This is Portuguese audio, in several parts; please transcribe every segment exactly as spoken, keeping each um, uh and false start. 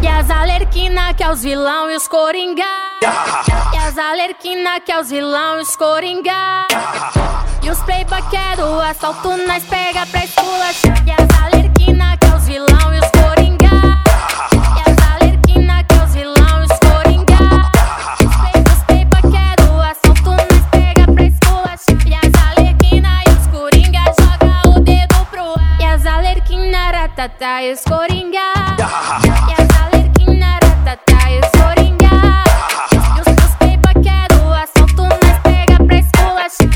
E as alerquina que é os vilão e os coringa. E as alerquina que é os vilão e os coringa. E os playboy que é do assalto nós pega pra esculachar. E as alerquina que é os vilão e os coringa. E as alerquina que é os vilão e os coringa. Os playboy que é do assalto nós pega pra esculachar. E as alerquina e os coringa joga o dedo pro ar. E as alerquina ratata e os coringa. E as alerquina ratata e os coringa. E os playboy que é do assalto nós pega pra esculachar.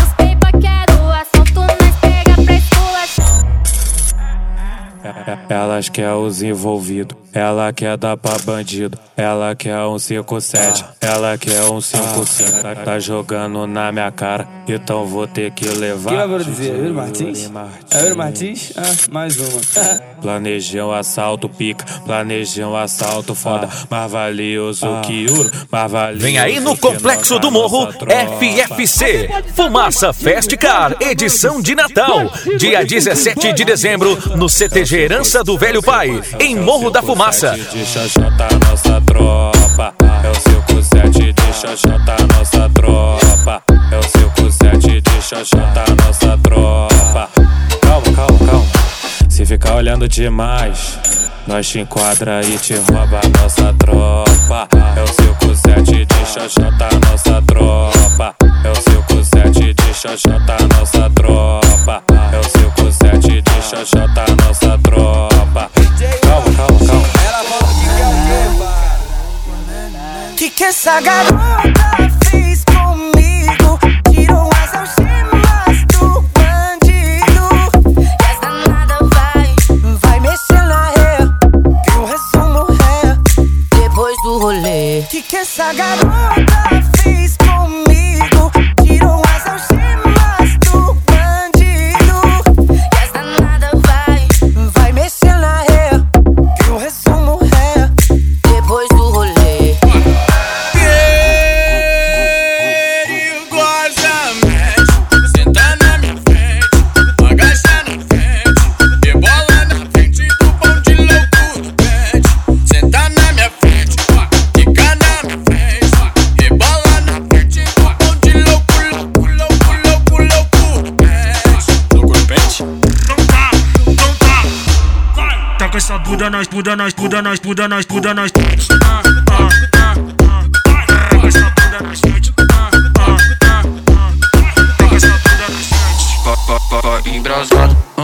Elas quer os envolvidos, ela quer dar pra bandido, ela quer um cinco sete, ela quer um cinco cinco. Tá, tá jogando na minha cara, então vou ter que levar. Quem vai produzir? É Euro Martins? É Euro Martins? Ah, mais uma. Planejei um assalto pica, planejei um assalto foda, mais valioso que ouro, mais valioso. Vem aí no Complexo do Morro, F F C, Fumaça Fest Car, edição de Natal, dia dezessete de dezembro, no C T G Herança do Velho Pai, em Morro da Fumaça. De xoxota nossa tropa, é o cinco sete de xoxota nossa tropa, é o cinco sete de xoxota nossa tropa. Calma, calma, calma. Se ficar olhando demais, nós te enquadra e te rouba nossa tropa. É o cinco sete de xoxota nossa tropa, é o cinco sete de xoxota nossa tropa, é o cinco sete de xoxota nossa tropa. Calma, calma, calma. Ela falou que quer o quê, pai? Que que essa garota fez comigo? Tirou as algemas do bandido. E as danada vai, vai mexer na ré, que eu resumo ré depois do rolê. Que que essa garota fez comigo? Tirou as algemas do bandido. E as danada vai, vai mexer na ré, que eu resumo ré depois do rolê. Taca essa bunda nós, bunda nós, bunda nós, bunda nós, bunda nós. Ah, ah, ah, ah. Taca essa bunda nós, frente. Ah, ah, ah, ah. Taca essa bunda nós, frente. Embrasado.